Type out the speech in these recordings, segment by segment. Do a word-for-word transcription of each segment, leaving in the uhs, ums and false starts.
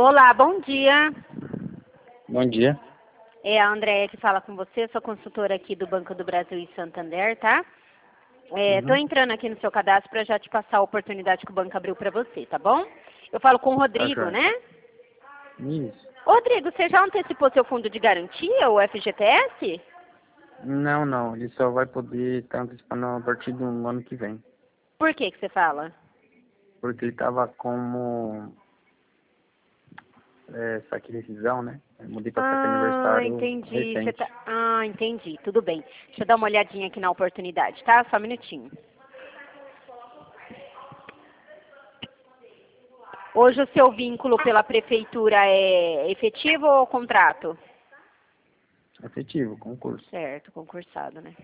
Olá, bom dia. Bom dia. É a Andréia que fala com você, sou consultora aqui do Banco do Brasil e Santander, tá? Estou Uhum. entrando aqui no seu cadastro para já te passar a oportunidade que o banco abriu para você, tá bom? Eu falo com o Tá, Rodrigo, joia. né? Isso. Rodrigo, você já antecipou seu fundo de garantia, o F G T S? Não, não. Ele só vai poder estar antecipando a partir do ano que vem. Por que que você fala? Porque ele estava como é, saque de rescisão, né? Eu mudei para saque Ah, aniversário entendi. Você tá... recente. Ah, entendi. Tudo bem. Deixa eu dar uma olhadinha aqui na oportunidade, tá? Só um minutinho. Hoje o seu vínculo pela prefeitura é efetivo ou contrato? Efetivo, concurso. Certo, concursado, né?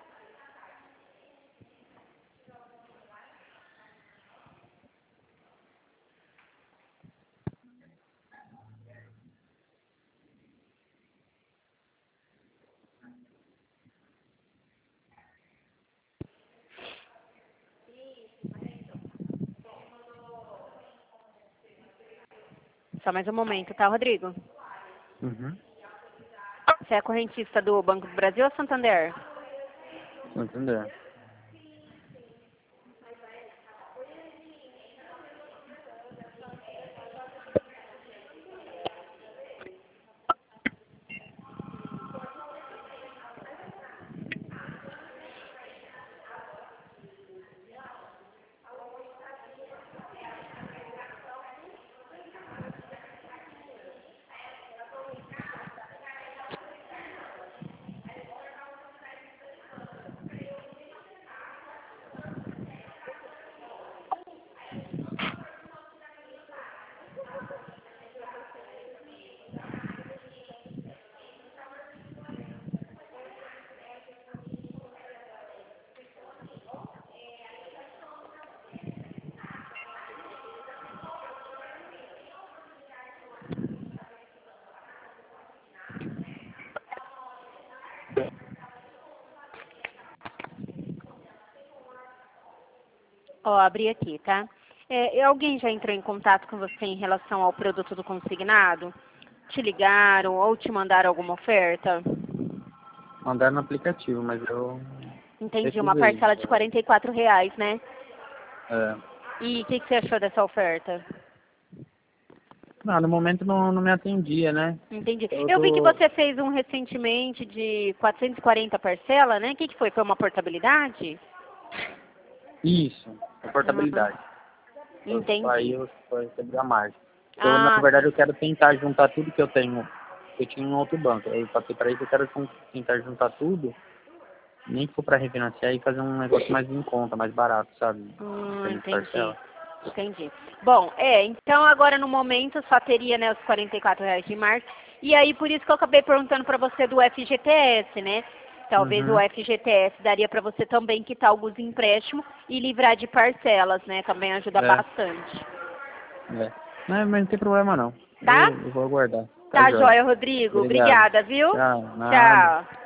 Só mais um momento, tá, Rodrigo? Uhum. Você é correntista do Banco do Brasil ou Santander? Entendeu? Ó, abri aqui, tá? É, e alguém já entrou em contato com você em relação ao produto do consignado? Te ligaram ou te mandaram alguma oferta? Mandaram no aplicativo, mas eu Entendi, uma recusei. parcela de quarenta e quatro reais, né? É. E o que, que você achou dessa oferta? Não, no momento não, não me atendia, né? Entendi. Eu Eu vi que tô. você fez um recentemente de quatrocentos e quarenta parcela, né? O que, que foi? Foi uma portabilidade? Isso, a Ah, portabilidade. Eu saí, entendi. eu só recebi a margem. Eu, na Ah, verdade, sim. eu quero tentar juntar tudo que eu tenho. Eu tinha um outro banco. Eu passei para isso, eu quero jun- tentar juntar tudo, nem que for para refinanciar e fazer um negócio mais em conta, mais barato, sabe? Hum, Tem entendi. parcela. Entendi. Bom, é, então agora no momento só teria, né, os quarenta e quatro reais de março. E aí por isso que eu acabei perguntando para você do F G T S, né? Talvez o Uhum. F G T S daria para você também quitar alguns empréstimos e livrar de parcelas, né? Também ajuda É, bastante. é. Não, mas não tem problema não. Tá? Eu, eu vou aguardar. Tá Tá, jóia. joia, Rodrigo. Obrigado. Obrigada, viu? Tchau. Nada. Tchau.